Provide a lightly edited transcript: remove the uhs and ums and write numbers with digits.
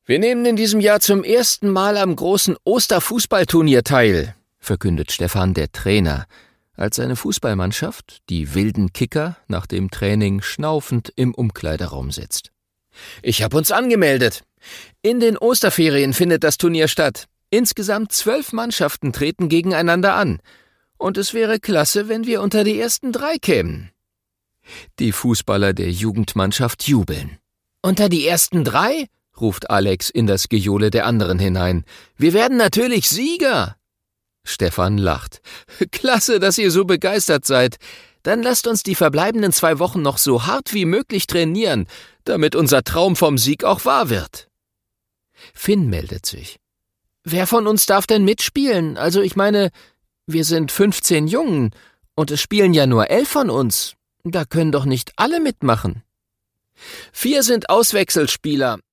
Wir nehmen in diesem Jahr zum ersten Mal am großen Osterfußballturnier teil, verkündet Stefan, der Trainer, als seine Fußballmannschaft, die wilden Kicker, nach dem Training schnaufend im Umkleideraum sitzt. Ich habe uns angemeldet. In den Osterferien findet das Turnier statt. Insgesamt 12 Mannschaften treten gegeneinander an. Und es wäre klasse, wenn wir unter die ersten 3 kämen. Die Fußballer der Jugendmannschaft jubeln. Unter die ersten 3? Ruft Alex in das Gejohle der anderen hinein. Wir werden natürlich Sieger! Stefan lacht. Klasse, dass ihr so begeistert seid. Dann lasst uns die verbleibenden 2 Wochen noch so hart wie möglich trainieren, damit unser Traum vom Sieg auch wahr wird. Finn meldet sich. Wer von uns darf denn mitspielen? Also ich meine, wir sind 15 Jungen und es spielen ja nur 11 von uns. Da können doch nicht alle mitmachen. 4 sind Auswechselspieler.